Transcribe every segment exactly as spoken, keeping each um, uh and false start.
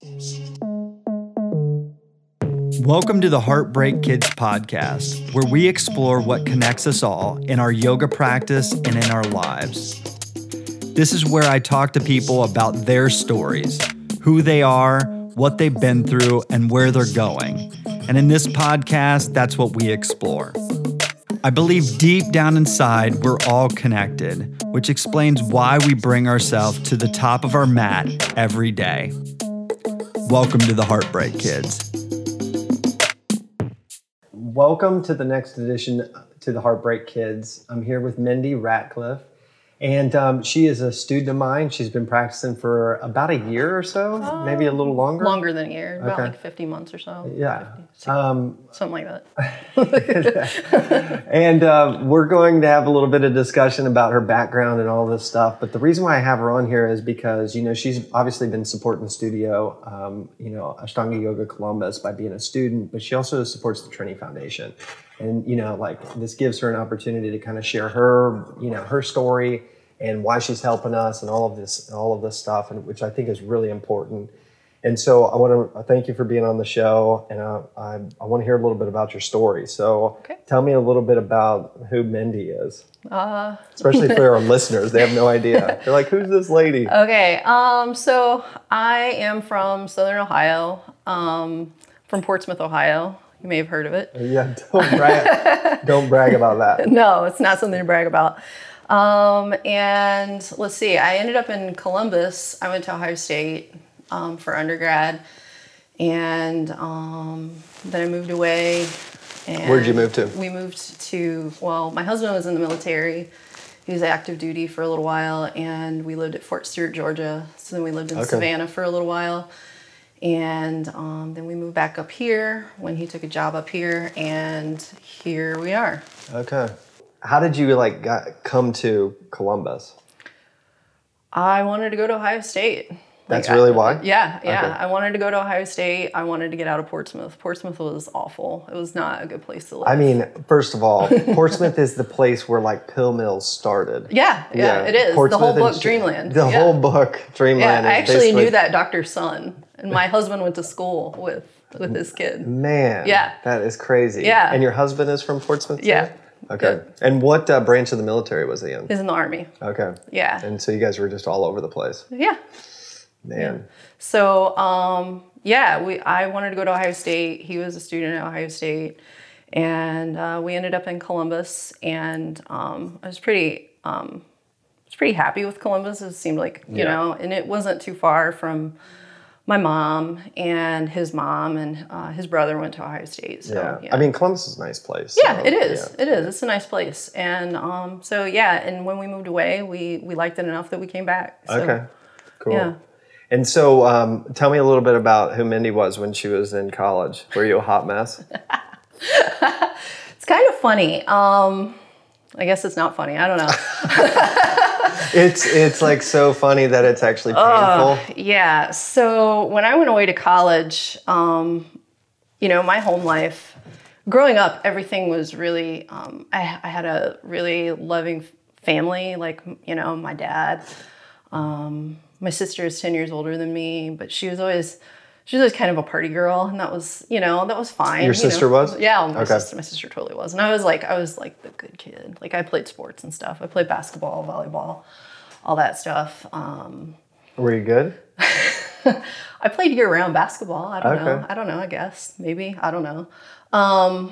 Welcome to the Heartbreak Kids podcast, where we explore what connects us all in our yoga practice and in our lives. This is where I talk to people about their stories, who they are, what they've been through, and where they're going. And in this podcast, that's what we explore. I believe deep down inside, we're all connected, which explains why we bring ourselves to the top of our mat every day. Welcome to the Heartbreak Kids. Welcome to the next edition to the Heartbreak Kids. I'm here with Mindy Ratcliffe, and um, she is a student of mine. She's been practicing for about a year or so, uh, maybe a little longer. Longer than a year, about okay. like fifty months or so. Yeah. fifty, um, something like that. And uh, we're going to have a little bit of discussion about her background and all this stuff. But the reason why I have her on here is because, you know, she's obviously been supporting the studio, um, you know, Ashtanga Yoga Columbus by being a student, but she also supports the Trinity Foundation. And, you know, like this gives her an opportunity to kind of share her, you know, her story and why she's helping us and all of this, all of this stuff, and which I think is really important. And so I want to thank you for being on the show, and I, I, I want to hear a little bit about your story. So okay. Tell me a little bit about who Mindy is, uh, especially for our listeners. They have no idea. They're like, who's this lady? Okay, um, so I am from Southern Ohio, um, from Portsmouth, Ohio. You may have heard of it. Yeah, don't brag, don't brag about that. No, it's not something to brag about. Um, and let's see, I ended up in Columbus. I went to Ohio State um, for undergrad, and um, then I moved away. And where'd you move to? We moved to, well, my husband was in the military. He was active duty for a little while, and we lived at Fort Stewart, Georgia. So then we lived in okay. Savannah for a little while. And um, then we moved back up here when he took a job up here, and here we are. Okay. How did you like got, come to Columbus? I wanted to go to Ohio State. That's like, really I, why? Yeah, yeah. Okay. I wanted to go to Ohio State. I wanted to get out of Portsmouth. Portsmouth was awful. It was not a good place to live. I mean, first of all, Portsmouth is the place where like Pill Mills started. Yeah, yeah, yeah. It is. Portsmouth the whole book, and, Dreamland. The yeah. whole book, Dreamland. Yeah, I is actually basically... knew that doctor's son, and my husband went to school with with his kid. Man, yeah, that is crazy. Yeah. And your husband is from Portsmouth too? Yeah. Okay. Yeah. And what uh, branch of the military was he in? He's in the Army. Okay. Yeah. And so you guys were just all over the place. Yeah. Man. Yeah. So, um, yeah, we I wanted to go to Ohio State. He was a student at Ohio State. And uh, we ended up in Columbus. And um, I was pretty um, I was pretty happy with Columbus. It seemed like, you yeah. know, and it wasn't too far from my mom and his mom, and uh, his brother went to Ohio State. So, yeah. yeah. I mean, Columbus is a nice place. Yeah, so, it is. Yeah. It is. It's a nice place. And um, so, yeah, and when we moved away, we, we liked it enough that we came back. So, okay, cool. Yeah. And so um, tell me a little bit about who Mindy was when she was in college. Were you a hot mess? It's kind of funny. Um, I guess it's not funny. I don't know. It's it's like so funny that it's actually painful. Uh, yeah. So when I went away to college, um, you know, my home life, growing up, everything was really, um, I, I had a really loving family. Like, you know, my dad, um, my sister is ten years older than me, but she was always, she was always kind of a party girl. And that was, you know, that was fine. Your you sister know? was? Yeah. My okay. sister, my sister totally was. And I was like, I was like the good kid. Like I played sports and stuff. I played basketball, volleyball, all that stuff. Um, Were you good? I played year-round basketball. I don't okay. know. I don't know, I guess. Maybe. I don't know. Um,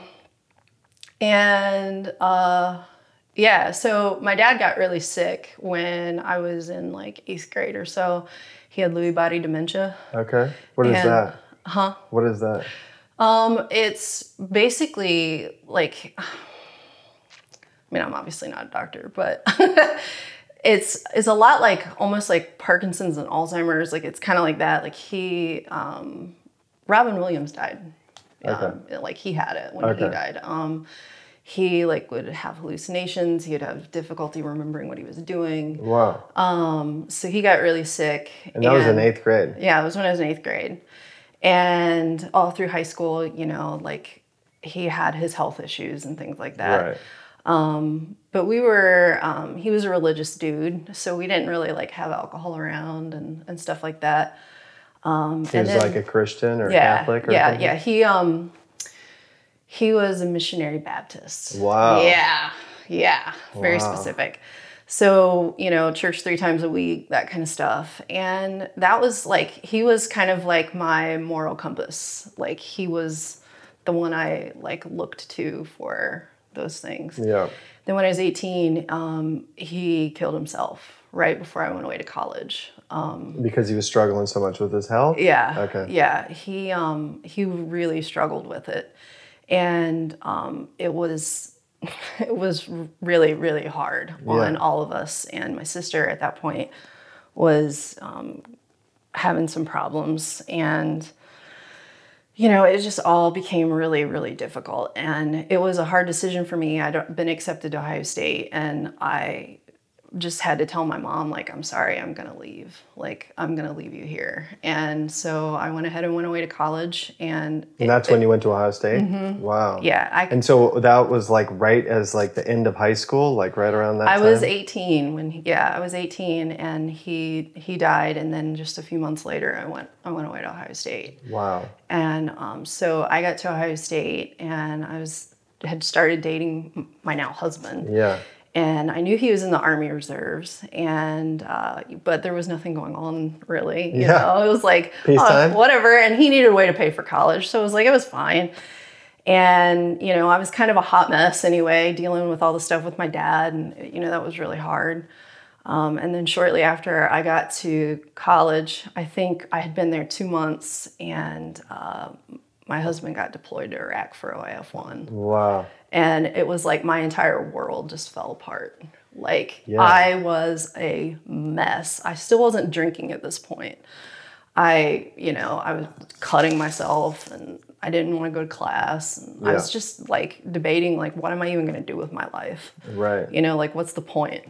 and, uh, yeah, so my dad got really sick when I was in, like, eighth grade or so. He had Lewy body dementia. Okay. What is and, that? Huh? What is that? Um, it's basically, like, I mean, I'm obviously not a doctor, but... It's it's a lot like, almost like Parkinson's and Alzheimer's. Like, it's kind of like that. Like, he, um, Robin Williams died. Okay. Um, like, he had it when okay. he died. Um, he, like, would have hallucinations. He would have difficulty remembering what he was doing. Wow. Um, so he got really sick. And that and, was in eighth grade? Yeah, it was when I was in eighth grade. And all through high school, you know, like, he had his health issues and things like that. Right. Um, but we were, um, he was a religious dude, so we didn't really like have alcohol around and, and stuff like that. Um, he was then, like a Christian or yeah, Catholic or yeah, something? yeah. He um, he was a missionary Baptist. Wow. Yeah, yeah. Very Wow. specific. So, you know, church three times a week, that kind of stuff. And that was like, he was kind of like my moral compass. Like he was the one I like looked to for those things. Yeah. Then when I was eighteen, um, he killed himself right before I went away to college. Um, Because he was struggling so much with his health? yeah. Okay. Yeah. He, um, he really struggled with it. And um, it was... It was really, really hard on Yeah. all of us. And my sister at that point was um, having some problems. And, you know, it just all became really, really difficult. And it was a hard decision for me. I'd been accepted to Ohio State, and I just had to tell my mom, like, I'm sorry, I'm going to leave. Like, I'm going to leave you here. And so I went ahead and went away to college. And, And that's it, when you went to Ohio State? Mm-hmm. Wow. Yeah. I, And so that was like right as like the end of high school, like right around that I time? was eighteen when, he, yeah, I was eighteen, and he he died. And then just a few months later, I went I went away to Ohio State. Wow. And um, so I got to Ohio State, and I was had started dating my now husband. Yeah. And I knew he was in the Army Reserves, and uh, but there was nothing going on really. You Yeah. know, it was like Peacetime? oh, whatever. And he needed a way to pay for college, so it was like it was fine. And you know, I was kind of a hot mess anyway, dealing with all the stuff with my dad, and you know that was really hard. Um, and then shortly after I got to college, I think I had been there two months, and uh, my husband got deployed to Iraq for O I F one. Wow. And it was like my entire world just fell apart. Like Yeah. I was a mess. I still wasn't drinking at this point. I, you know, I was cutting myself, and I didn't want to go to class. And I Yeah. was just like debating, like, what am I even going to do with my life? Right. You know, like, what's the point?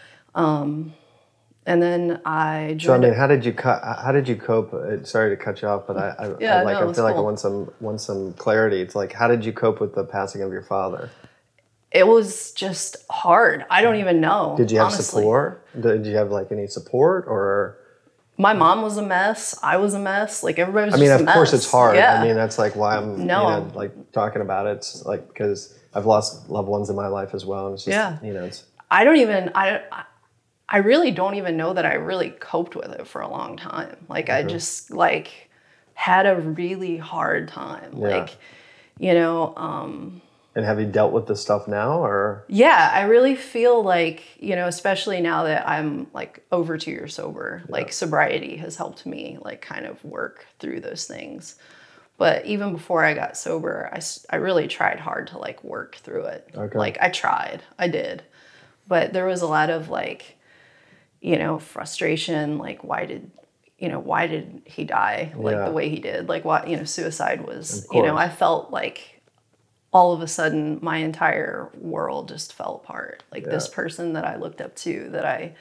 Um, and then I joined. So I mean, how did you cut? How did you cope? uh, Sorry to cut you off, but I, I, Yeah, I like no, I it's feel like I cool. want some want some clarity. It's like, how did you cope with the passing of your father? It was just hard. I don't even know. Did you have honestly. support? Did you have like any support or? My mom was a mess. I was a mess. Like everybody was I mean, just of a course mess. it's hard. Yeah. I mean, that's like why I'm No. you know, like talking about it. It's like because I've lost loved ones in my life as well, and it's just Yeah. you know it's I don't even, I, I really don't even know that I really coped with it for a long time. Like I just like had a really hard time. Yeah. Like, you know, um, And have you dealt with this stuff now, or? yeah, I really feel like, you know, especially now that I'm like over two years sober, like sobriety has helped me like kind of work through those things. But even before I got sober, I, s- I really tried hard to like work through it. Okay. Like I tried, I did. But there was a lot of like, you know, frustration, like why did, you know, why did he die like Yeah. the way he did? Like what, you know, suicide was, Of you know, course. I felt like all of a sudden my entire world just fell apart. Like this Yeah. person that I looked up to, that I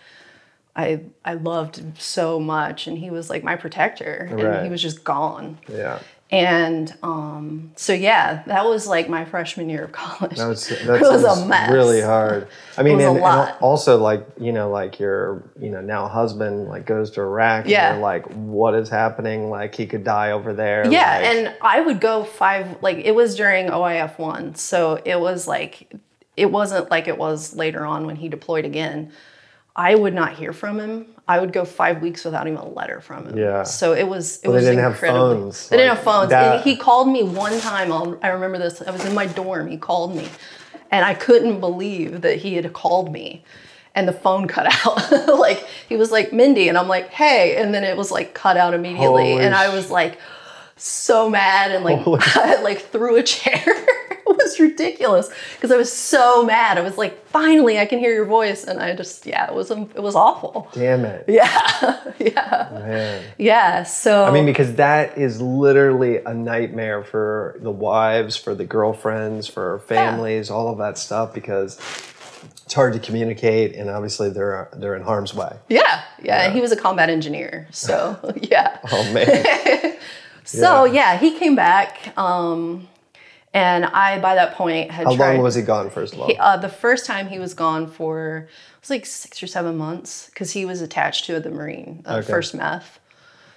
I I loved so much, and he was like my protector, and Right. he was just gone. Yeah. And um, so yeah, that was like my freshman year of college. That was, it that was a sounds mess. really hard. I mean, was a and, and lot. also like, you know, like your, you know, now husband like goes to Iraq. Yeah. And you're like, what is happening? Like he could die over there. Yeah, like, and I would go five, like it was during O I F one. So it was like, it wasn't like it was later on when he deployed again. I would not hear from him. I would go five weeks without even a letter from him. Yeah. So it was, it Well, they was didn't have incredible. phones, They didn't like have phones. that- And he called me one time. I'll, I remember this. I was in my dorm. He called me, and I couldn't believe that he had called me, and the phone cut out. Like he was like, Mindy, and I'm like, hey, and then it was like cut out immediately, Holy and I sh- was like so mad, and like Holy- I like threw a chair. It was ridiculous because I was so mad. I was like, finally, I can hear your voice, and I just, yeah, it was it was awful. Damn it. Yeah, yeah, Man. yeah. So I mean, because that is literally a nightmare for the wives, for the girlfriends, for families, all of that stuff, because it's hard to communicate, and obviously they're they're in harm's way. yeah, yeah, and he was a combat engineer, so yeah. Oh man. So Yeah. yeah, he came back, um, and I by that point had How tried. long was he gone, first of all? He, uh, the first time he was gone for it was like six or seven months because he was attached to the Marine, uh, Okay. first meth.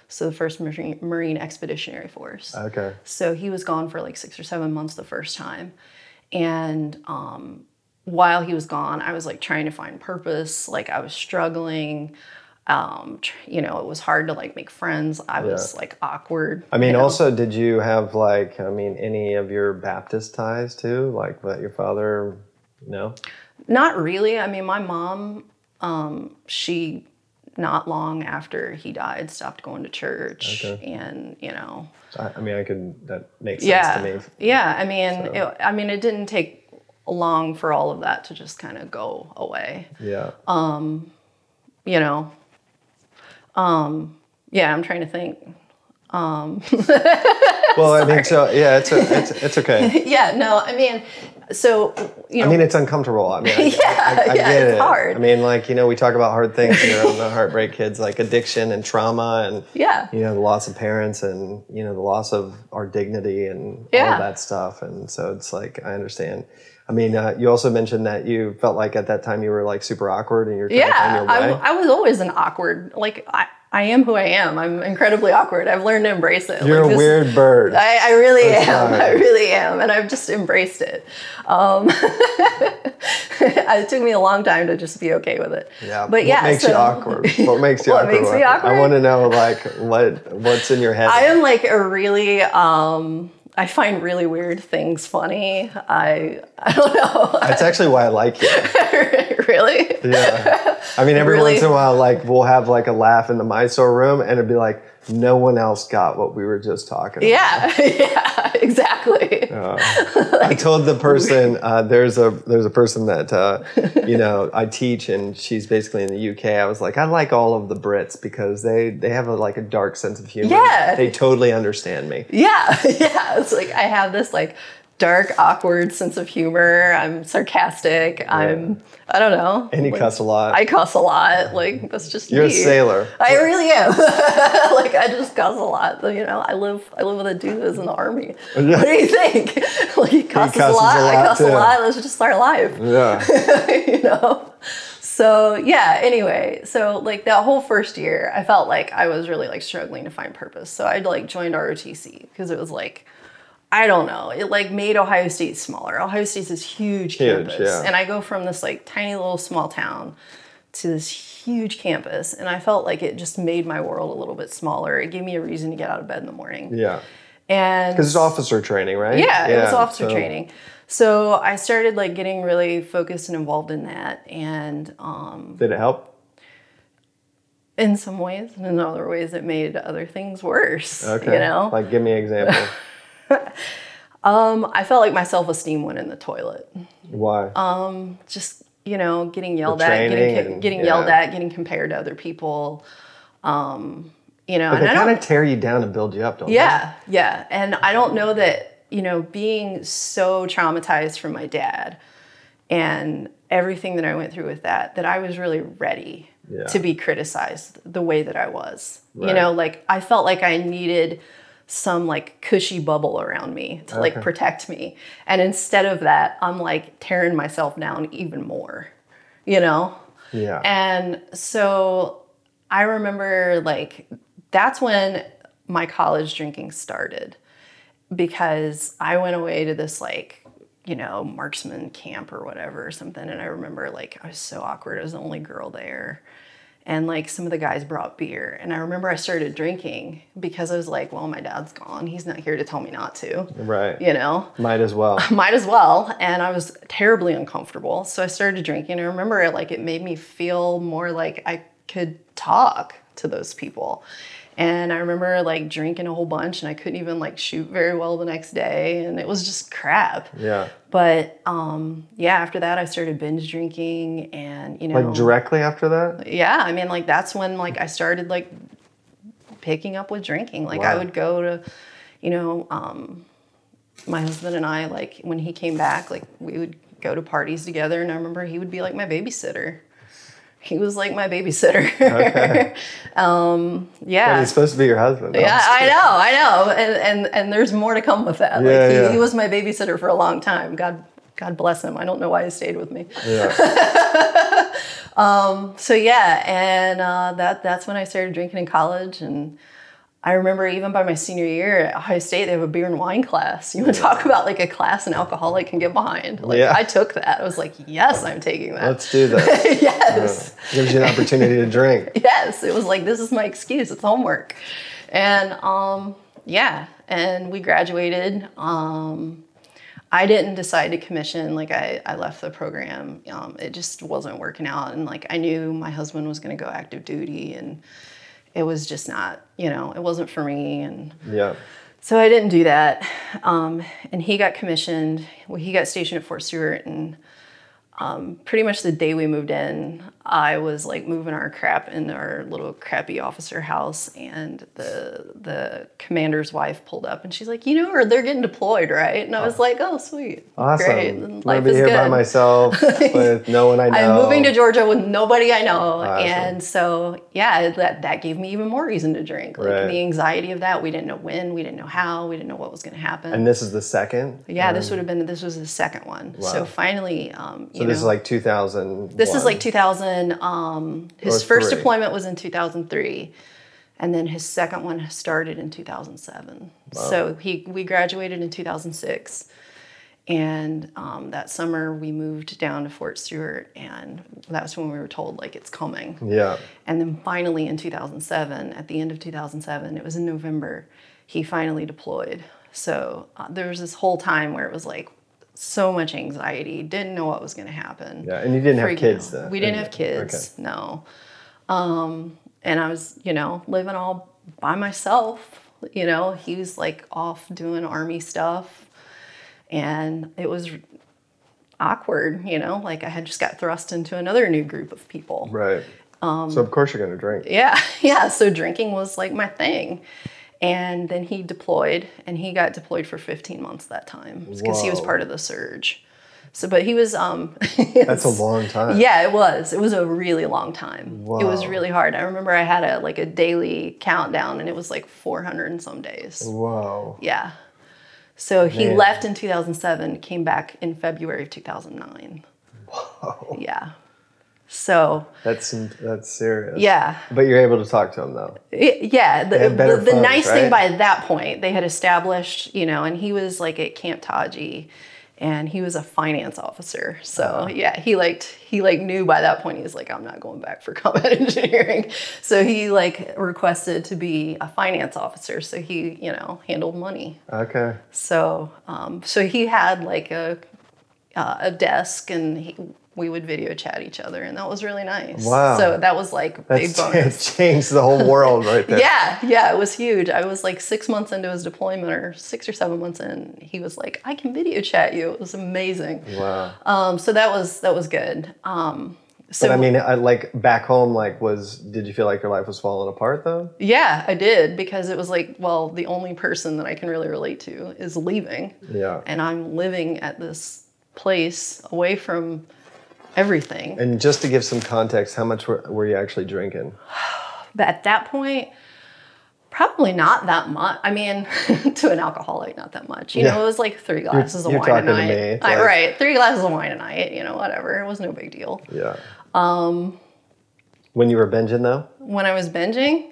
So the first Marine, Marine Expeditionary Force. Okay. So he was gone for like six or seven months the first time. And um, while he was gone, I was like trying to find purpose. Like I was struggling. Um, tr- you know, it was hard to like make friends. I was Yeah. like awkward. I mean, you know? also, did you have like, I mean, any of your Baptist ties too? Like that your father, no? Not really. I mean, my mom, um, she, not long after he died, stopped going to church. Okay. And, you know. I, I mean, I could, that makes sense Yeah. to me. Yeah. I mean, So. it, I mean, it didn't take long for all of that to just kind of go away. Yeah. Um, you know. Um, yeah, I'm trying to think. Um, well, I mean, so yeah, it's a, it's it's okay. yeah, no, I mean, so you know, I mean, it's uncomfortable. I mean, I, yeah, I, I, I yeah, get it's it. hard. I mean, like, you know, we talk about hard things here on the Heartbreak Kids, like addiction and trauma, and yeah, you know, the loss of parents, and you know, the loss of our dignity, and yeah. all of that stuff. And so it's like, I understand. I mean, uh, you also mentioned that you felt like at that time you were like super awkward, and you're trying yeah. to find your I, way. I was always an awkward. Like I, I am who I am. I'm incredibly awkward. I've learned to embrace it. You're like, a this, weird bird. I, I really That's am. fine. I really am, and I've just embraced it. Um, it took me a long time to just be okay with it. Yeah. But yeah, what makes so, you awkward? What makes you What awkward? makes me awkward? I want to know like what what's in your head. I am like a really. Um, I find really weird things funny. I I don't know. That's actually why I like you. Really? Yeah. I mean, every Really? once in a while, like we'll have like a laugh in the Mysore room, and it'd be like no one else got what we were just talking about. Yeah. Yeah. Exactly. Uh, I told the person uh, there's a there's a person that uh, you know I teach, and she's basically in the U K. I was like, I like all of the Brits because they they have a, like a dark sense of humor. Yeah. They totally understand me. Yeah. Yeah. It's like I have this like dark, awkward sense of humor. I'm sarcastic. I'm I don't know. And you like, cuss a lot. I cuss a lot. Like that's just You're me. a sailor. I really am. Like I just cuss a lot. You know, I live I live with a dude who's in the army. What do you think? Like he cusses, cusses a lot. a lot, I cuss too. a lot. That's just our life. Yeah. You know. So yeah. Anyway, so like that whole first year, I felt like I was really like struggling to find purpose. So I like joined R O T C because it was like. I don't know. It like made Ohio State smaller. Ohio State's this huge, Huge, campus. yeah. And I go from this like tiny little small town to this huge campus. And I felt like it just made my world a little bit smaller. It gave me a reason to get out of bed in the morning. Yeah. And Because it's officer training, right? yeah, it was officer so- training. So I started like getting really focused and involved in that. And um, Did it help? in some ways, and in other ways, it made other things worse. Okay. You know? Like, give me an example. um, I felt like my self-esteem went in the toilet. Why? Um, just, you know, getting yelled The at, training getting and- getting yeah. yelled at, getting compared to other people. Um, you know, but and they I kind don't, of tear you down and build you up, don't yeah, yeah. And I don't know that, you know, being so traumatized from my dad and everything that I went through with that, that I was really ready Yeah. to be criticized the way that I was. You Right. know, like I felt like I needed some like cushy bubble around me to like Okay. protect me. And instead of that, I'm like tearing myself down even more, you know? they? Yeah. And so I remember like that's when my college drinking started because I went away to this like, you know, marksman camp or whatever or something. And I remember like I was so awkward. I was the only girl there. And like some of the guys brought beer. And I remember I started drinking because I was like, well, my dad's gone. He's not here to tell me not to. Right. You know? Might as well. Might as well. And I was terribly uncomfortable. So I started drinking. I remember it like it made me feel more like I could talk to those people. And I remember like drinking a whole bunch and I couldn't even like shoot very well the next day. And it was just crap. Yeah. But um, yeah, after that I started binge drinking and, you know. Like directly after that? Yeah, I mean, like that's when like I started like picking up with drinking. Like I Wow. would go to, you know, um, my husband and I, like when he came back, like we would go to parties together, and I remember he would be like my babysitter. He was like my babysitter. Okay. um, But yeah. he's supposed to be your husband. Yeah, I know, I know, and and and there's more to come with that. Yeah, like he, yeah. he was my babysitter for a long time. God, God bless him. I don't know why he stayed with me. Yeah. So yeah, and uh, that that's when I started drinking in college, and I remember even by my senior year at Ohio State, they have a beer and wine class. You want to talk about like a class an alcoholic can get behind? Like yeah. I took that. I was like, yes, I'm taking that. Let's do this. Yes. Yeah. Gives you an opportunity to drink. Yes. It was like, this is my excuse. It's homework. And um, yeah. And we graduated. Um, I didn't decide to commission. Like I, I left the program. Um, it just wasn't working out. And like I knew my husband was going to go active duty, and it was just not, you know, it wasn't for me. And yeah. So I didn't do that. Um, and he got commissioned. Well, he got stationed at Fort Stewart, and um, pretty much the day we moved in, I was like moving our crap in our little crappy officer house, and the the commander's wife pulled up, and she's like, you know, or they're getting deployed, right? And I was like, oh, sweet, awesome. Great, and life I'm is here good. By myself with no one I know. I'm moving to Georgia with nobody I know, awesome. And so yeah, that that gave me even more reason to drink. Like right. the anxiety of that, we didn't know when, we didn't know how, we didn't know what was going to happen. And this is the second. Yeah, um, this would have been this was the second one. Wow. So finally, um, you so know, this is like two thousand. This is like two thousand. Um, his Or first three. deployment was in two thousand three, and then his second one started in two thousand seven. Wow. So he we graduated in two thousand six, and um, that summer we moved down to Fort Stewart, and that's when we were told like it's coming. Yeah. And then finally in two thousand seven, at the end of two thousand seven, it was in November, he finally deployed. So uh, there was this whole time where it was like so much anxiety, didn't know what was going to happen. Yeah, and you didn't have Freaking kids out. then. We didn't have kids, okay. no. Um, and I was, you know, living all by myself. You know, he was like off doing army stuff, and it was awkward, you know, like I had just got thrust into another new group of people. Right. Um, so of course you're going to drink. Yeah, yeah. So drinking was like my thing. And then he deployed, and he got deployed for fifteen months that time because he was part of the surge. So, but he was, um, that's a long time. Yeah, it was. It was a really long time. Wow. It was really hard. I remember I had a like a daily countdown, and it was like four hundred and some days. Wow. Yeah. So he Man. left in two thousand seven, came back in February of two thousand nine. Whoa. Yeah. So that's that's serious. Yeah. But you're able to talk to him though. Yeah. The, the, the phones, nice right? thing by that point, they had established, you know, and he was like at Camp Taji, and he was a finance officer. So uh-huh. yeah, he liked he like knew by that point, he was like, I'm not going back for combat engineering. So he like requested to be a finance officer. So he, you know, handled money. Okay. So um, so he had like a uh, a desk, and he, we would video chat each other, and that was really nice. Wow. So that was like a big That's, bonus. It changed the whole world right there. Yeah, yeah, it was huge. I was like six months into his deployment, or six or seven months in. He was like, I can video chat you. It was amazing. Wow. Um, so that was that was good. Um, so but I mean, I, like back home, like was, did you feel like your life was falling apart though? Yeah, I did, because it was like, well, the only person that I can really relate to is leaving. Yeah. And I'm living at this place away from everything. And just to give some context, how much were, were you actually drinking? But at that point, probably not that much. I mean, to an alcoholic, not that much. You yeah. know, it was like three glasses you're, of you're wine a night. To me, like, I, right, three glasses of wine a night. You know, whatever. It was no big deal. Yeah. Um, when you were binging, though? When I was binging,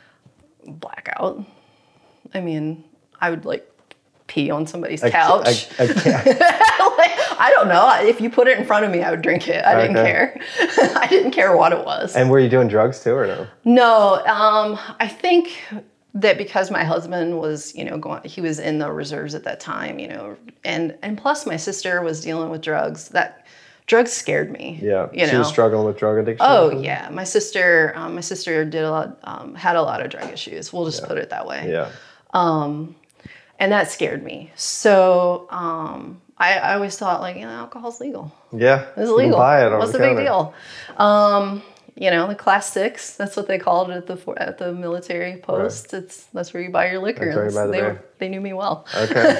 blackout. I mean, I would like pee on somebody's I, couch. I, I can't. Like, I don't know. If you put it in front of me, I would drink it. I didn't Okay. care. I didn't care what it was. And were you doing drugs too, or no? No, um, I think that because my husband was, you know, going, he was in the reserves at that time, you know, and and plus my sister was dealing with drugs. That drugs scared me. Yeah, you she know? was struggling with drug addiction. Oh yeah, my sister, um, my sister did a lot, um, had a lot of drug issues. We'll just Yeah. put it that way. Yeah. Um, and that scared me. So um, I, I always thought like, you know, alcohol's legal. Yeah. It's legal. Buy it on What's the the big counter. deal? Um, you know, the class six, that's what they called it at the for- at the military post. Right. It's that's where you buy your liquor. That's where you buy the they, beer. they knew me well. Okay.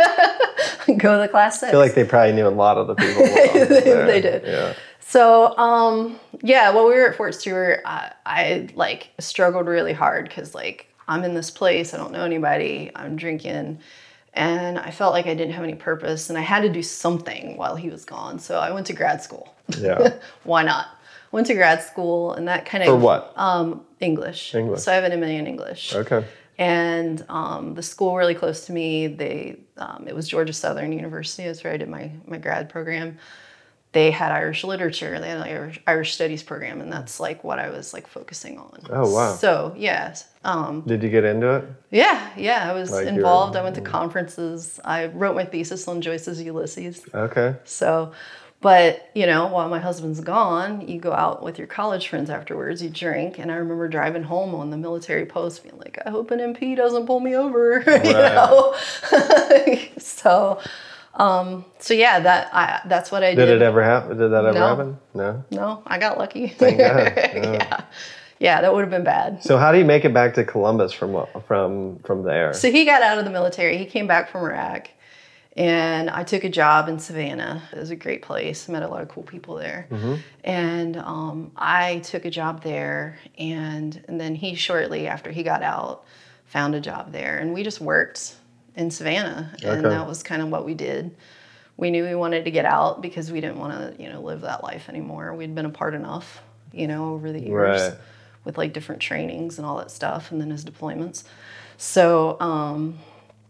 Go to the class six. I feel like they probably knew a lot of the people. Well they, there. they did. Yeah. So, um, yeah, while we were at Fort Stewart, I, I like struggled really hard because like I'm in this place, I don't know anybody, I'm drinking, and I felt like I didn't have any purpose, and I had to do something while he was gone. So I went to grad school. Yeah. Why not? Went to grad school, and that kind of For what? Um, English. English. So I have an M A in English. Okay. And um, the school really close to me, they um, it was Georgia Southern University. That's where I did my, my grad program. They had Irish literature. They had an Irish, Irish studies program, and that's like what I was like focusing on. Oh, wow. So, yeah. Um, Did you get into it? yeah, yeah. I was Like involved. you're- I went to conferences. I wrote my thesis on Joyce's Ulysses. Okay. So, but, you know, while my husband's gone, you go out with your college friends afterwards, you drink. And I remember driving home on the military post being like, I hope an M P doesn't pull me over, Right. you know? so, um, so yeah, that I, that's what I did. Did it ever happen? Did that ever No. happen? No. No, I got lucky. Thank God. No. yeah. Yeah, that would have been bad. So how do you make it back to Columbus from from from there? So he got out of the military. He came back from Iraq. And I took a job in Savannah. It was a great place. Met a lot of cool people there. Mm-hmm. And um, I took a job there. And, and then he shortly after he got out found a job there. And we just worked in Savannah. And Okay. that was kind of what we did. We knew we wanted to get out because we didn't want to, you know, live that life anymore. We'd been apart enough, you know, over the years Right. with like different trainings and all that stuff. And then his deployments. So, um,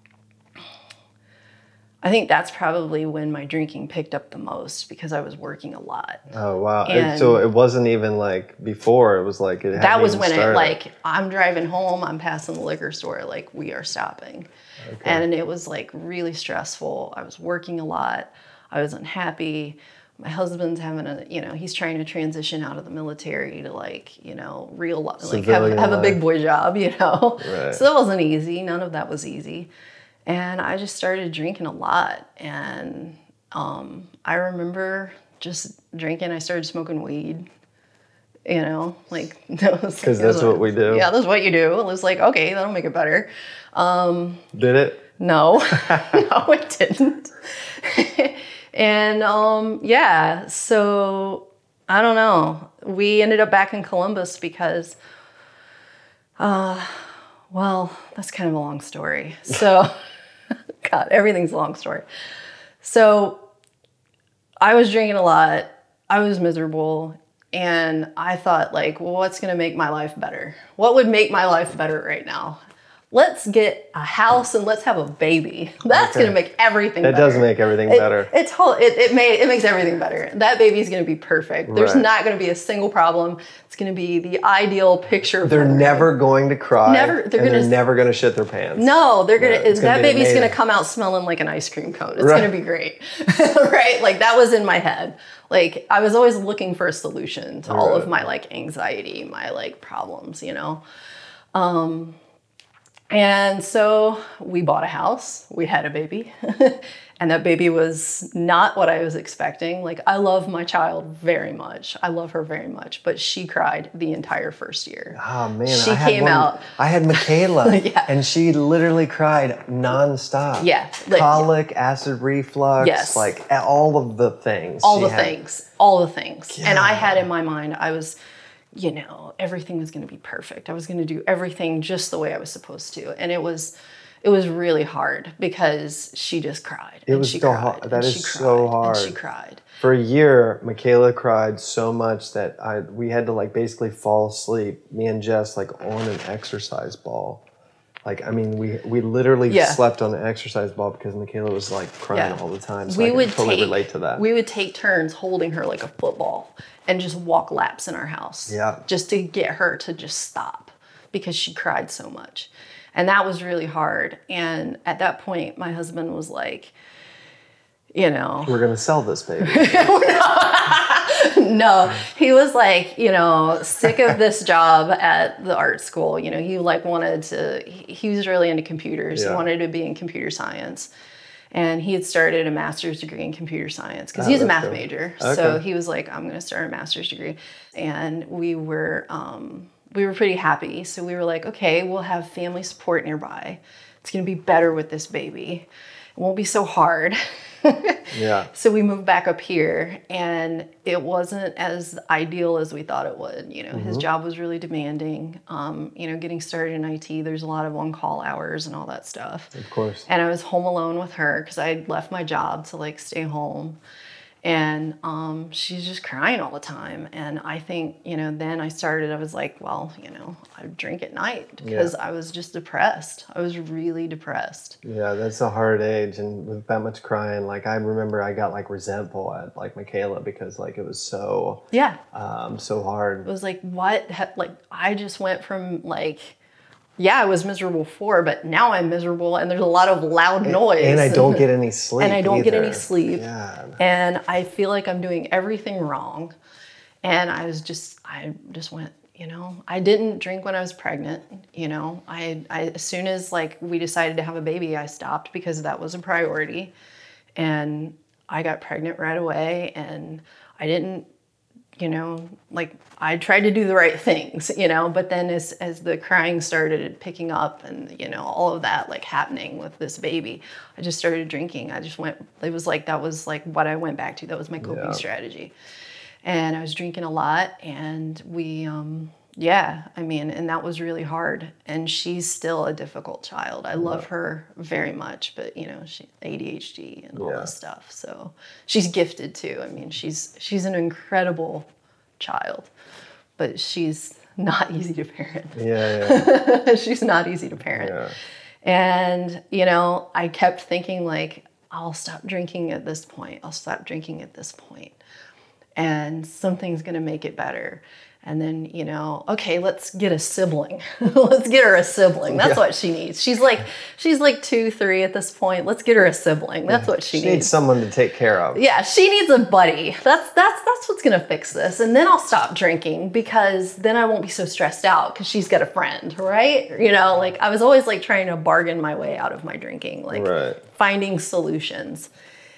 I think that's probably when my drinking picked up the most because I was working a lot. Oh wow! It- And- so it wasn't even like before. It was like it. That hadn't was even when started. it like I'm driving home, I'm passing the liquor store, like we are stopping. And it was like really stressful. I was working a lot. I was unhappy. My husband's having a, you know, he's trying to transition out of the military to like, you know, real li- like have, Civilian have a big life. boy job, you know. Right. So that wasn't easy. None of that was easy. And I just started drinking a lot. And um, I remember just drinking. I started smoking weed. You know, like that was because it was that's what we do. Yeah, that's what you do. It was like, okay, that'll make it better. Did it? No, no, it didn't. and um, yeah, so I don't know. We ended up back in Columbus because, uh, well, that's kind of a long story. So, God, everything's a long story. So, I was drinking a lot. I was miserable. And I thought, like, well, what's going to make my life better? What would make my life better right now? Let's get a house and let's have a baby. That's Okay. going to make everything It better. does make everything It- better. It's whole, it, it, made, it makes everything better. That baby's going to be perfect. There's Right. not going to be a single problem. It's going to be the ideal picture of They're motherhood. never going to cry. Never- they're and gonna- they're never going to shit their pants. No, they're gonna. Yeah, it's gonna that be baby's amazing. gonna come out smelling like an ice cream cone. It's Right. gonna be great, right? Like that was in my head. Like I was always looking for a solution to all of Right. my like anxiety, my like problems, you know. Um, and so we bought a house. We had a baby, and that baby was not what I was expecting. Like I love my child very much. I love her very much, but she cried the entire first year. Oh man, She I had came one- out- I had Michaela, Yeah. and she literally cried nonstop. Yeah, like- colic, acid reflux, Yes. like all of the things. all she the had. things, all the things. And I Yeah. had in my mind, I was, you know, everything was going to be perfect. I was going to do everything just the way I was supposed to. And it was, it was really hard because she just cried. It and was she so cried, hard. and That she is so cried, hard. And she cried. For a year, Michaela cried so much that I we had to like basically fall asleep. Me and Jess like on an exercise ball. Like I mean, we we literally Yeah. slept on an exercise ball because Michaela was like crying Yeah. all the time. So we I can would totally take, relate to that. We would take turns holding her like a football and just walk laps in our house. Yeah. Just to get her to just stop because she cried so much. And that was really hard. And at that point, my husband was like, you know, We're gonna sell this baby. no, he was like, you know, sick of this job at the art school. You know, he like wanted to, he he was really into computers. Yeah. He wanted to be in computer science. And he had started a master's degree in computer science because Oh, he's a that's math cool. major. Okay. So he was like, I'm going to start a master's degree. And we were, um, we were pretty happy. So we were like, okay, we'll have family support nearby. It's going to be better with this baby. It won't be so hard. Yeah. So we moved back up here, and it wasn't as ideal as we thought it would. You know, his Mm-hmm. job was really demanding. Um, you know, getting started in I T, there's a lot of on-call hours and all that stuff. Of course. And I was home alone with her because I had left my job to like stay home. And um, she's just crying all the time. And I think, you know, then I started, I was like, well, you know, I drink at night because yeah. I was just depressed. I was really depressed. Yeah, that's a hard age. And with that much crying, like I remember I got like resentful at like Michaela because like it was so, yeah, um, so hard. It was like, what? Like I just went from like, yeah, I was miserable before, but now I'm miserable and there's a lot of loud noise. And, and I don't get any sleep And I don't either. get any sleep. Yeah. And I feel like I'm doing everything wrong. And I was just, I just went, you know, I didn't drink when I was pregnant. You know, I, I as soon as like we decided to have a baby, I stopped because that was a priority. And I got pregnant right away and I didn't, you know, like I tried to do the right things, you know, but then as as the crying started picking up and, you know, all of that like happening with this baby, I just started drinking. I just went, it was like, that was like what I went back to. That was my coping yeah. strategy. And I was drinking a lot and we, um, yeah, I mean, and that was really hard. And she's still a difficult child. I love yeah. her very much, but you know, she A D H D and all yeah. this stuff. So she's gifted too. I mean, she's she's an incredible child, but she's not easy to parent. Yeah, yeah. She's not easy to parent. Yeah. And you know, I kept thinking like, I'll stop drinking at this point. I'll stop drinking at this point, and something's gonna make it better. And then, you know, okay, let's get a sibling. Let's get her a sibling. That's yeah. what she needs. She's like, she's like two, three at this point. Let's get her a sibling. That's what she, she needs. needs someone to take care of. Yeah, she needs a buddy. That's that's that's what's gonna fix this. And then I'll stop drinking because then I won't be so stressed out because she's got a friend, right? You know, like I was always like trying to bargain my way out of my drinking, like right. finding solutions.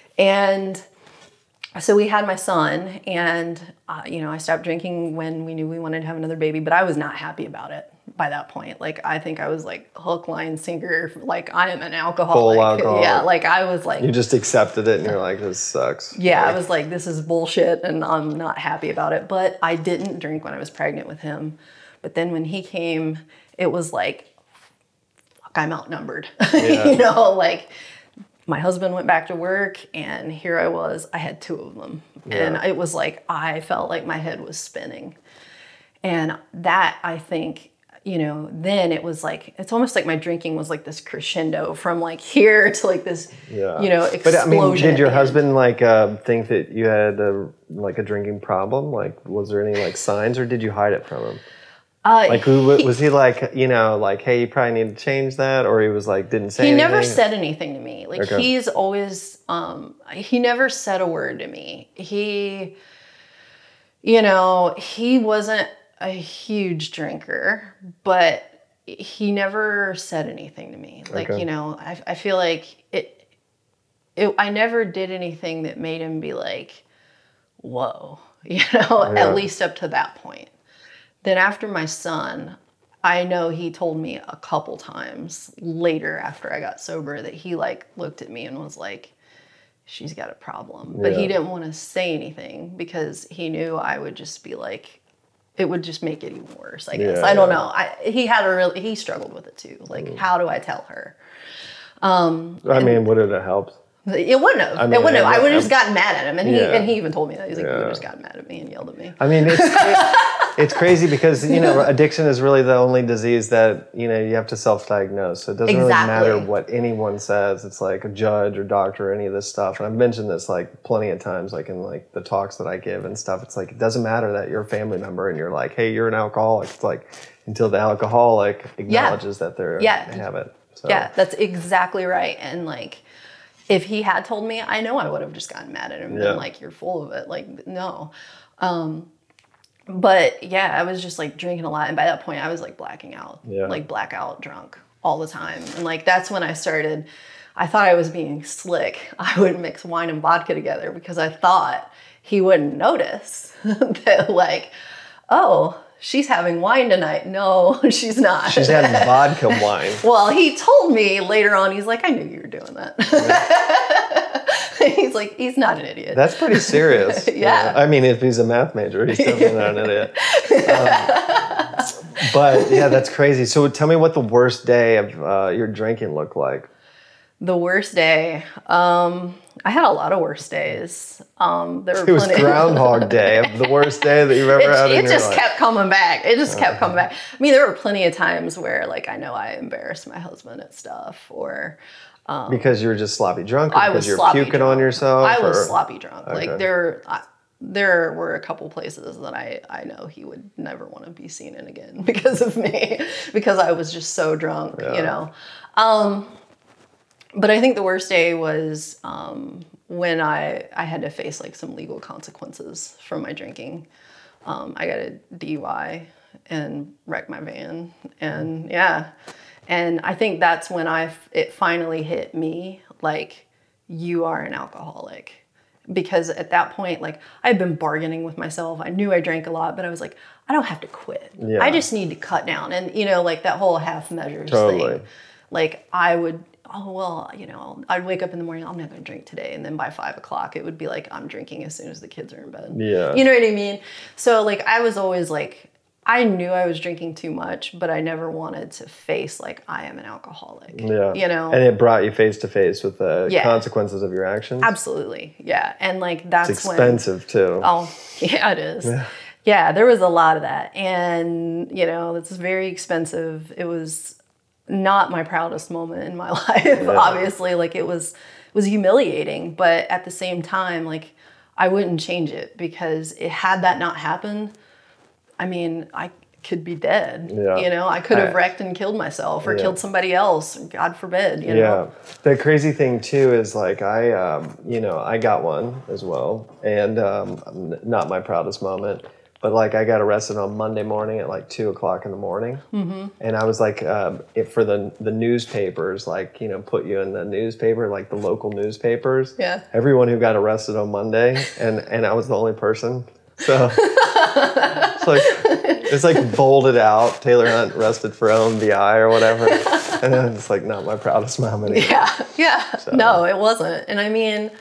And so we had my son, and uh, you know, I stopped drinking when we knew we wanted to have another baby, but I was not happy about it by that point. Like, I think I was like hook, line, sinker. Like, I am an alcoholic. Full alcoholic. Yeah, like I was like. You just accepted it, and you're like, this sucks. Yeah, like, I was like, this is bullshit, and I'm not happy about it. But I didn't drink when I was pregnant with him. But then when he came, it was like, fuck, I'm outnumbered. Yeah. You know, like. My husband went back to work and here I was, I had two of them. Yeah. And it was like, I felt like my head was spinning. And that, I think, you know, then it was like, it's almost like my drinking was like this crescendo from like here to like this, yeah. you know, explosion. But I mean, did your husband like uh, think that you had a, like a drinking problem? Like, was there any like signs or did you hide it from him? Uh, like, who, he, was he like, you know, like, hey, you probably need to change that? Or he was like, didn't say he anything? He never said anything to me. Like, okay. he's always, um, he never said a word to me. He, you know, he wasn't a huge drinker, but he never said anything to me. Like, okay. you know, I, I feel like it, it, I never did anything that made him be like, whoa, you know, yeah. at least up to that point. Then after my son, I know he told me a couple times later after I got sober that he like looked at me and was like, she's got a problem. But yeah. he didn't want to say anything because he knew I would just be like, it would just make it even worse, I guess. Yeah, I don't yeah. know. I, he had a really, he struggled with it too. Like, mm. how do I tell her? Um, I mean, would it have helped? It wouldn't have. I mean, it wouldn't have. I would have just gotten mad at him. And he yeah. and he even told me that. He's like, yeah. you would have just gotten mad at me and yelled at me. I mean, it's it's crazy because, you know, addiction is really the only disease that, you know, you have to self-diagnose. So it doesn't exactly. really matter what anyone says. It's like a judge or doctor or any of this stuff. And I've mentioned this like plenty of times, like in like the talks that I give and stuff. It's like, it doesn't matter that you're a family member and you're like, hey, you're an alcoholic. It's like, until the alcoholic acknowledges yeah. that they're, yeah. they have it. So. Yeah, that's exactly right. And like, if he had told me, I know I would have just gotten mad at him and yeah. been like, you're full of it. Like, no. Um, but yeah, I was just like drinking a lot. And by that point, I was like blacking out, yeah. like blackout drunk all the time. And like, that's when I started, I thought I was being slick. I would mix wine and vodka together because I thought he wouldn't notice that like, oh, she's having wine tonight. No, she's not. She's having vodka wine. Well, he told me later on, he's like, I knew you were doing that. Yeah. He's like, he's not an idiot. That's pretty serious. Yeah. yeah. I mean, if he's a math major, he's definitely not an idiot. Um, but yeah, that's crazy. So tell me what the worst day of uh, your drinking looked like. The worst day. Um, I had a lot of worst days. Um, there were It was plenty. Groundhog Day, the worst day that you've ever It, had in it your just life. kept coming back. It just kept coming back. I mean, there were plenty of times where, like, I know I embarrassed my husband at stuff, or Because you were just sloppy drunk, or I because was you're sloppy puking drunk. on yourself? I was or- sloppy drunk. Okay. Like there, I, there were a couple places that I, I know he would never want to be seen in again because of me, because I was just so drunk, Yeah. you know. Um, but I think the worst day was um, when I, I had to face like some legal consequences from my drinking. Um, I got a D U I and wrecked my van, and yeah. And I think that's when I, it finally hit me, like, you are an alcoholic. Because at that point, like, I'd been bargaining with myself. I knew I drank a lot, but I was like, I don't have to quit. Yeah. I just need to cut down. And, you know, like that whole half measures Totally. thing. Like, I would, oh, well, you know, I'd wake up in the morning, I'm not going to drink today. And then by five o'clock, it would be like, I'm drinking as soon as the kids are in bed. Yeah. You know what I mean? So, like, I was always like, I knew I was drinking too much, but I never wanted to face like I am an alcoholic. Yeah. You know? And it brought you face to face with the Yeah. consequences of your actions. Absolutely. Yeah. And like that's It's when expensive too. Oh, yeah, it is. Yeah. Yeah, there was a lot of that. And, you know, it's very expensive. It was not my proudest moment in my life, obviously. Like it was it was humiliating, but at the same time, like I wouldn't change it because it had that not happened, I mean, I could be dead. Yeah. You know, I could have I- wrecked and killed myself or Yeah. killed somebody else, God forbid, you Yeah. know. The crazy thing too is like I, um, you know, I got one as well, and um, n- not my proudest moment, but like I got arrested on Monday morning at like two o'clock in the morning, mm-hmm. and I was like, um, if for the the newspapers, like you know, put you in the newspaper, like the local newspapers. Yeah. Everyone who got arrested on Monday, and and I was the only person, so. It's like it's like bolded out. Taylor Hunt arrested for L M B I or whatever, and then it's like not my proudest moment. Either. Yeah, yeah. No, it wasn't. And I mean,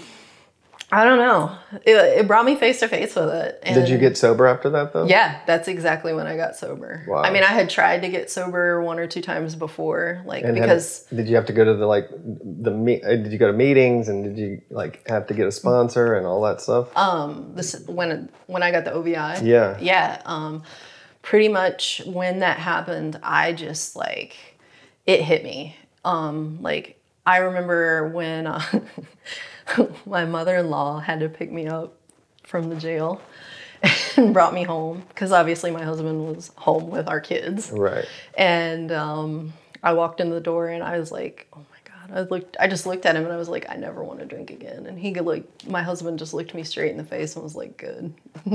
I don't know. It, it brought me face to face with it. And Did you get sober after that though? Yeah, that's exactly when I got sober. Wow. I mean, I had tried to get sober one or two times before, like And had- because did you have to go to the like the me- uh, did you go to meetings and did you like have to get a sponsor and all that stuff? um this when when I got the O V I. Yeah. Yeah. Um, pretty much when that happened, I just like it hit me. Um, like I remember when uh, my mother-in-law had to pick me up from the jail and brought me home because obviously my husband was home with our kids. Right. And um, I walked in the door and I was like, oh my God. I looked, I just looked at him and I was like, I never want to drink again. And he could like, my husband just looked me straight in the face and was like, good.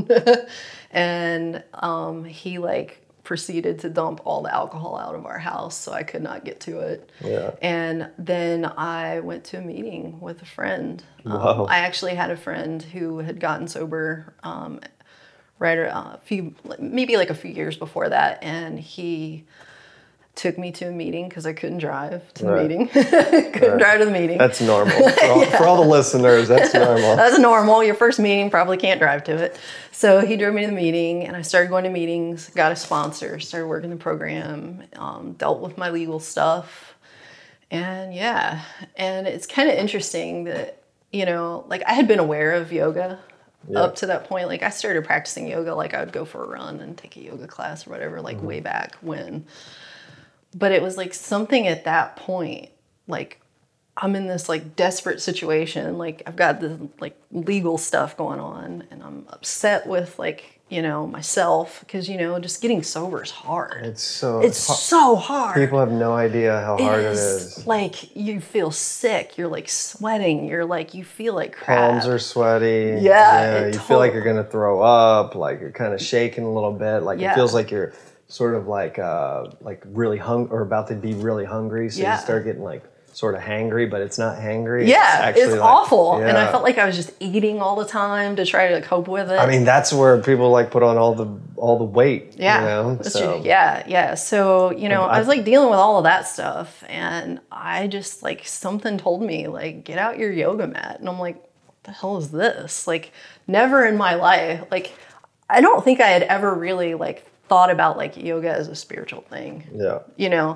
And um, he like proceeded to dump all the alcohol out of our house so I could not get to it. Yeah. And then I went to a meeting with a friend. Um, Wow. I actually had a friend who had gotten sober um, right a few, maybe like a few years before that, and he took me to a meeting because I couldn't drive to the Right. meeting. couldn't Right. drive to the meeting. That's normal. For all, for all the listeners, that's normal. That's normal. Your first meeting, probably can't drive to it. So he drove me to the meeting, and I started going to meetings, got a sponsor, started working the program, um, dealt with my legal stuff. And yeah, and it's kind of interesting that, you know, like I had been aware of yoga Yeah. up to that point. Like I started practicing yoga, like I would go for a run and take a yoga class or whatever, like Mm-hmm. way back when. But it was like something at that point, like I'm in this like desperate situation. Like I've got this like legal stuff going on and I'm upset with like, you know, myself because, you know, just getting sober is hard. It's so It's ho- so hard. people have no idea how hard it is. is. Like you feel sick. You're like sweating. You're like, you feel like crap. Palms are sweaty. Yeah, it you feel like tot- you're gonna throw up. Like you're kind of shaking a little bit. Like Yeah. it feels like you're sort of like uh like really hung or about to be really hungry. So Yeah. you start getting like sort of hangry, but it's not hangry. Yeah, actually, it's like- awful. And I yeah. felt like I was just eating all the time to try to cope with it. I mean, that's where people like put on all the all the weight. Yeah. You know? That's So, true. Yeah, yeah. So, you know, I, I- was like dealing with all of that stuff and I just like something told me like get out your yoga mat. And I'm like, what the hell is this? Like never in my life. Like I don't think I had ever really like thought about like yoga as a spiritual thing. Yeah. You know,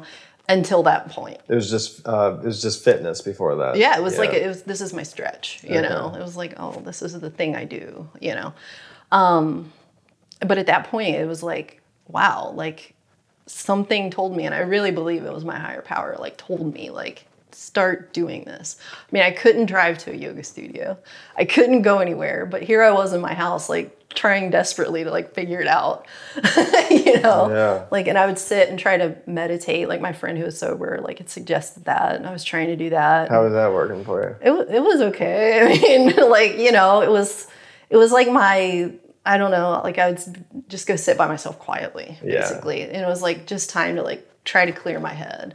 until that point. It was just uh, it was just fitness before that. Yeah, it was yeah. like it was. This is my stretch, you okay. know. It was like, oh, this is the thing I do, you know. Um, but at that point, it was like, wow, like something told me, and I really believe it was my higher power, like told me, like, start doing this. I mean, I couldn't drive to a yoga studio. I couldn't go anywhere, but here I was in my house, like trying desperately to like figure it out, you know, yeah. like, and I would sit and try to meditate. Like my friend who was sober, like had suggested that, and I was trying to do that. How was that working for you? It was, it was okay. I mean, like, you know, it was, it was like my, I don't know, like I would just go sit by myself quietly, basically. Yeah. And it was like just time to like try to clear my head.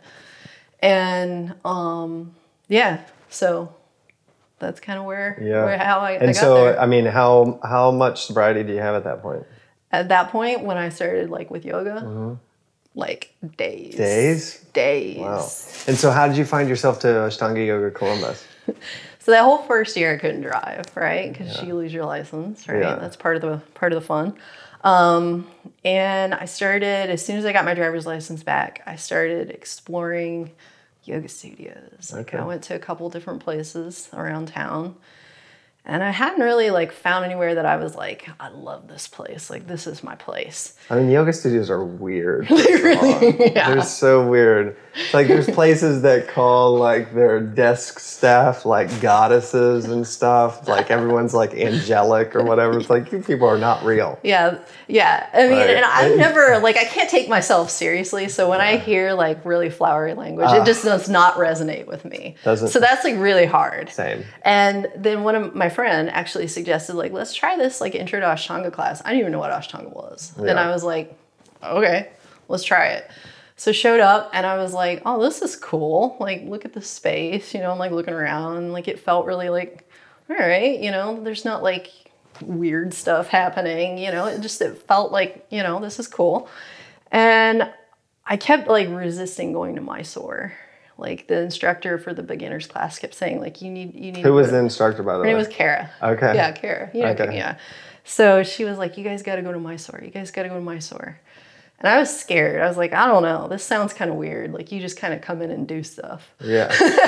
And um, yeah, so that's kind of where, yeah. where how I, and I got so, there. I mean, how how much sobriety do you have at that point? At that point, when I started like with yoga, mm-hmm. like days. Days? Days. Wow. And so how did you find yourself to Ashtanga Yoga Columbus? So that whole first year I couldn't drive, right? Because yeah. you lose your license, right? Yeah. That's part of the part of the fun. Um, and I started, as soon as I got my driver's license back, I started exploring yoga studios. Like okay. I went to a couple different places around town. And I hadn't really like found anywhere that I was like, I love this place. Like, this is my place. I mean, yoga studios are weird. They really, yeah. They're so weird. Like, there's places that call like their desk staff like goddesses and stuff. Like everyone's like angelic or whatever. It's like, you people are not real. Yeah, yeah. I mean, right. and I'm never like, I can't take myself seriously. So when yeah. I hear like really flowery language, uh, it just does not resonate with me. Doesn't. So that's like really hard. Same. And then one of my friend actually suggested like, let's try this like intro to Ashtanga class. I didn't even know what Ashtanga was. Yeah. And I was like, okay, let's try it. So showed up and I was like, oh, this is cool. Like, look at the space, you know, I'm like looking around, like it felt really like, all right, you know, there's not like weird stuff happening, you know, it just, it felt like, you know, this is cool. And I kept like resisting going to Mysore. Like the instructor for the beginners class kept saying like, you need, you need. Who was the instructor, by the way? Her name was Kara. Okay. Yeah, Kara. You know, okay. Yeah. So she was like, you guys got to go to Mysore. You guys got to go to Mysore. And I was scared. I was like, I don't know. This sounds kind of weird. Like you just kind of come in and do stuff. Yeah.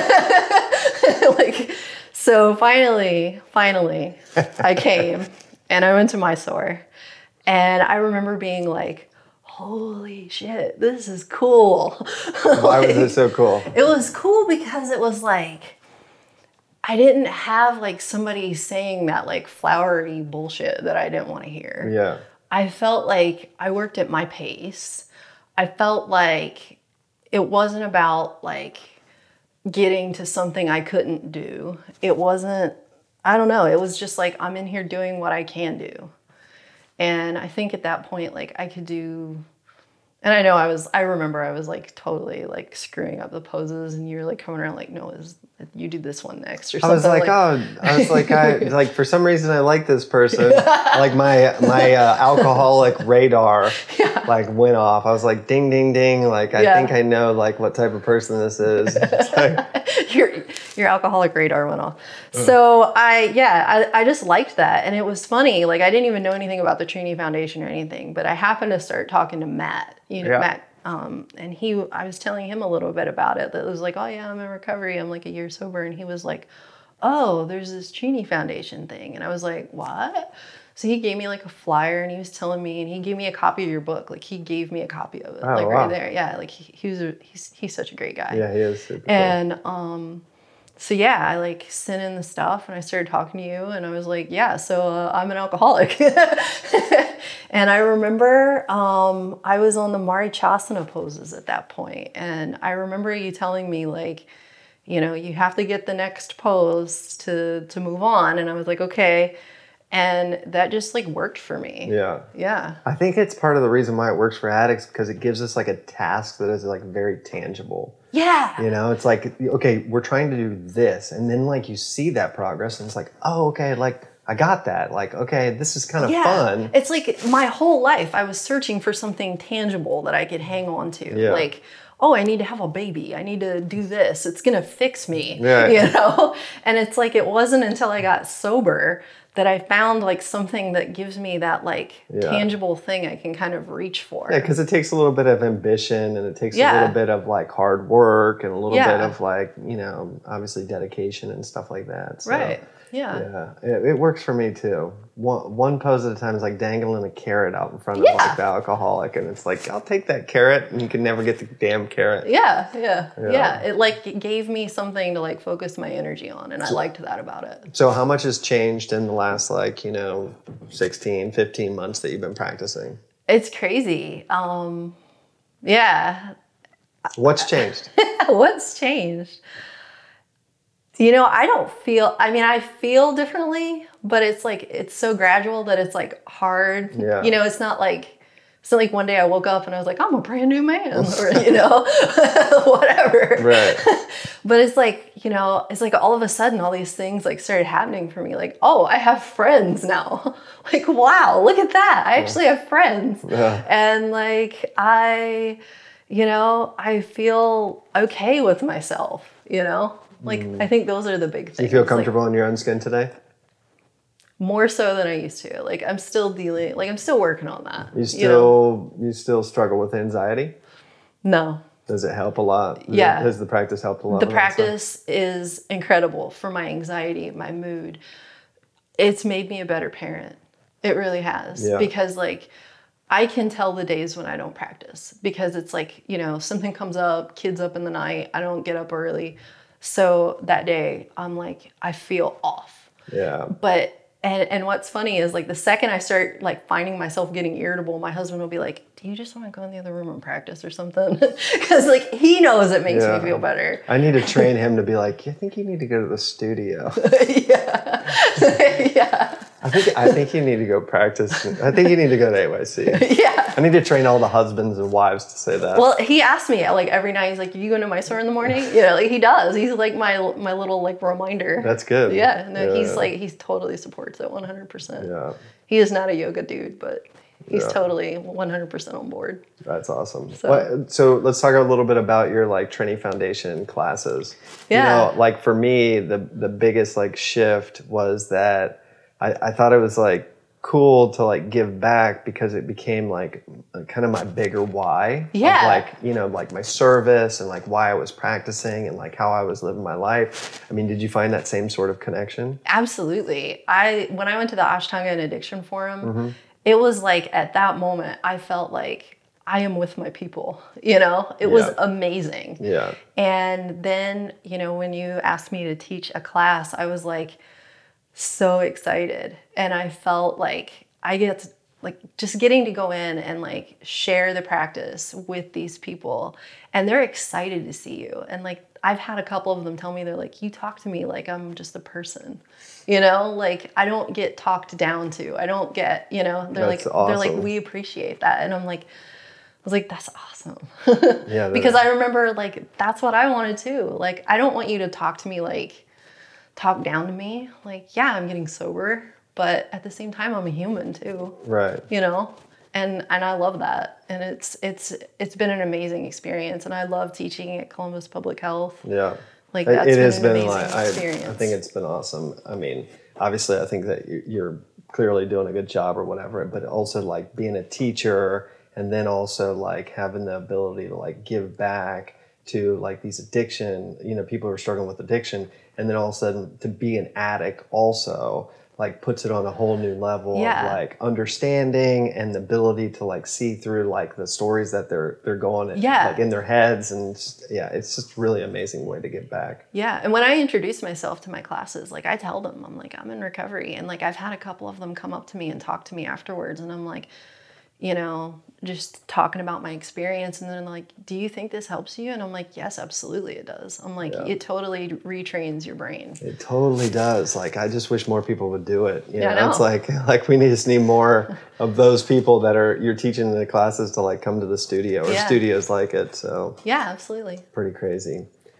Like, so finally, finally, I came and I went to Mysore. And I remember being like, holy shit, this is cool. Why like, was it so cool? It was cool because it was like, I didn't have like somebody saying that like flowery bullshit that I didn't want to hear. Yeah. I felt like I worked at my pace. I felt like it wasn't about like getting to something I couldn't do. It wasn't, I don't know. It was just like, I'm in here doing what I can do. And I think at that point, like I could do, and I know I was, I remember I was like totally like screwing up the poses and you were like coming around like, no, is you do this one next or something. I was like, like oh, I was like, I like for some reason I like this person. Like my my uh, alcoholic radar yeah. like went off. I was like, ding, ding, ding. Like I yeah. think I know like what type of person this is. Like, your your alcoholic radar went off. Uh. So I yeah, I, I just liked that, and it was funny. Like I didn't even know anything about the Trini Foundation or anything, but I happened to start talking to Matt. You know, yeah. Matt. Um, and he, I was telling him a little bit about it. That was like, oh yeah, I'm in recovery. I'm like a year sober. And he was like, oh, there's this Trini Foundation thing. And I was like, what? So he gave me like a flyer and he was telling me, and he gave me a copy of your book. Like he gave me a copy of it, oh, like wow. right there. Yeah. Like he, he was, a, he's, he's such a great guy. Yeah, he is super and, cool. um, so yeah, I like sent in the stuff and I started talking to you and I was like, yeah, so uh, I'm an alcoholic. And I remember um, I was on the Marichasana poses at that point. And I remember you telling me like, you know, you have to get the next pose to, to move on. And I was like, okay. And that just like worked for me. Yeah. Yeah. I think it's part of the reason why it works for addicts, because it gives us like a task that is like very tangible. Yeah. You know, it's like, okay, we're trying to do this. And then like you see that progress and it's like, oh, okay, like I got that. Like, okay, this is kind of yeah. fun. It's like my whole life I was searching for something tangible that I could hang on to. Yeah. Like, oh, I need to have a baby. I need to do this. It's going to fix me. Yeah. You know? And it's like, it wasn't until I got sober that I found like something that gives me that like Yeah. tangible thing I can kind of reach for. Yeah, because it takes a little bit of ambition and it takes Yeah. a little bit of like hard work and a little Yeah. bit of like, you know, obviously dedication and stuff like that. So, Right. Yeah. Yeah, it, it works for me too. One, one pose at a time is like dangling a carrot out in front of Yeah. like the alcoholic, and it's like, I'll take that carrot, and you can never get the damn carrot. Yeah, yeah, Yeah. yeah. It like it gave me something to like focus my energy on, and I liked that about it. So how much has changed in the last like, you know, sixteen, fifteen months that you've been practicing? It's crazy. Um, yeah. What's changed? What's changed? You know, I don't feel, I mean, I feel differently, but it's like, it's so gradual that it's like hard. Yeah. You know, it's not like, it's not like one day I woke up and I was like, I'm a brand new man or, you know, whatever. Right. But it's like, you know, it's like all of a sudden all these things like started happening for me. Like, oh, I have friends now. Like, wow, look at that. I actually have friends. Yeah. And like, I, you know, I feel okay with myself, you know? Like, mm. I think those are the big things. Do you feel comfortable like, in your own skin today? More so than I used to. Like, I'm still dealing, like, I'm still working on that. You still, you know? you still struggle with anxiety? No. Does it help a lot? Does Yeah. It, has the practice helped a lot? The practice is incredible for my anxiety, my mood. It's made me a better parent. It really has. Yeah. Because, like, I can tell the days when I don't practice. Because it's like, you know, something comes up, kids up in the night, I don't get up early. So that day, I'm like, I feel off. Yeah. But, and, and what's funny is like the second I start like finding myself getting irritable, my husband will be like, do you just want to go in the other room and practice or something? Because like he knows it makes Yeah. me feel better. I need to train him to be like, I think you need to go to the studio. Yeah. Yeah. I think I think you need to go practice. I think you need to go to A Y C. Yeah. I need to train all the husbands and wives to say that. Well, he asked me like every night. He's like, "You go to my store in the morning?" You know, like he does. He's like my my little like reminder. That's good. Yeah. No, Yeah. he's like he's totally supports it one hundred percent. Yeah. He is not a yoga dude, but he's Yeah. totally one hundred percent on board. That's awesome. So- What, so let's talk a little bit about your like Trinity Foundation classes. Yeah. You know, like for me, the the biggest like shift was that I, I thought it was like cool to like give back because it became like kind of my bigger why. Yeah. Of like, you know, like my service and like why I was practicing and like how I was living my life. I mean, did you find that same sort of connection? Absolutely. I when I went to the Ashtanga and Addiction Forum, Mm-hmm. it was like at that moment I felt like I am with my people. You know, it was Yeah. amazing. Yeah. And then, you know, when you asked me to teach a class, I was like so excited. And I felt like I get to, like just getting to go in and like share the practice with these people. And they're excited to see you. And like I've had a couple of them tell me, they're like, you talk to me like I'm just a person. You know, like I don't get talked down to. I don't get, you know, they're That's like awesome. they're like, we appreciate that. And I'm like, I was like, that's awesome. Yeah. Because that- I remember like that's what I wanted too. Like I don't want you to talk to me like talk down to me. Like, yeah, I'm getting sober, but at the same time I'm a human too. Right. You know? And and I love that. And it's it's it's been an amazing experience. And I love teaching at Columbus Public Health. Yeah. Like It- that's it been has an been amazing like I, experience. I think it's been awesome. I mean, obviously, I think that you- you're clearly doing a good job or whatever, but also like being a teacher and then also like having the ability to like give back to like these addiction, you know, people who are struggling with addiction, and then all of a sudden to be an addict also like puts it on a whole new level Yeah. of like understanding and the ability to like see through like the stories that they're they're going in, Yeah. like in their heads, and just, yeah, it's just really amazing way to give back. Yeah, and when I introduce myself to my classes, like I tell them, I'm like, I'm in recovery. And like I've had a couple of them come up to me and talk to me afterwards. And I'm like, you know, just talking about my experience. And then they're like, do you think this helps you? And I'm like, yes, absolutely it does. I'm like, Yeah. it totally retrains your brain. It totally does. Like, I just wish more people would do it. You Yeah, know, I know. it's like, like we need just need more of those people that are, you're teaching in the classes to like come to the studio or Yeah. studios like it. So Yeah, absolutely. pretty crazy.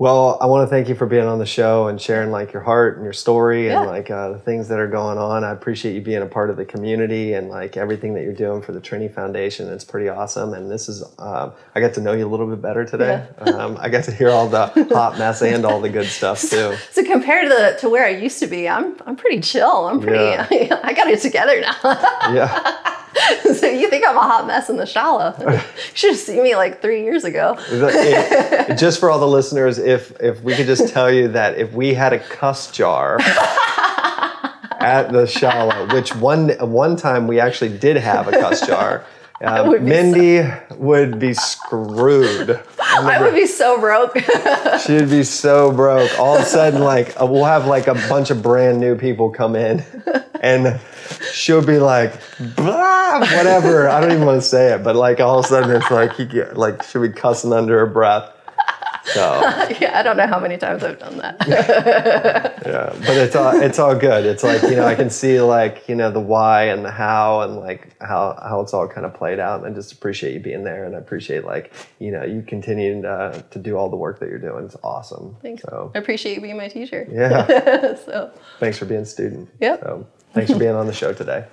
Well, I want to thank you for being on the show and sharing like your heart and your story and Yeah. like uh, the things that are going on. I appreciate you being a part of the community and like everything that you're doing for the Trini Foundation. It's pretty awesome. And this is, um, I got to know you a little bit better today. Yeah. um, I got to hear all the hot mess and all the good stuff too. So compared to the, to where I used to be, I'm I'm pretty chill. I'm pretty. Yeah. I got it together now. Yeah. So you think I'm a hot mess in the shala? You should have seen me like three years ago. It, it, just for all the listeners, if if we could just tell you that if we had a cuss jar at the shala, which one one time we actually did have a cuss jar, uh, would Mindy so, would be screwed. I, I would be so broke. She'd be so broke. All of a sudden, like we'll have like a bunch of brand new people come in, and she'll be like, blah, whatever. I don't even want to say it, but like all of a sudden it's like he get, like she'll be cussing under her breath. So yeah, I don't know how many times I've done that. Yeah, but it's all it's all good. It's like, you know, I can see like, you know, the why and the how and like how how it's all kind of played out. And I just appreciate you being there, and I appreciate like, you know, you continuing to, to do all the work that you're doing. It's awesome. Thanks. So I appreciate you being my teacher. Yeah. So thanks for being a student. Yep. So thanks for being on the show today.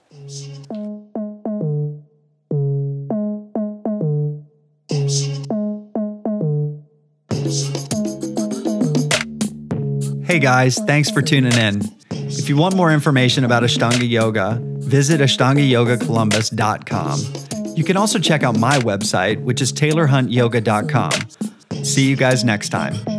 Hey guys, thanks for tuning in. If you want more information about Ashtanga Yoga, visit ashtanga yoga columbus dot com. You can also check out my website, which is taylor hunt yoga dot com. See you guys next time.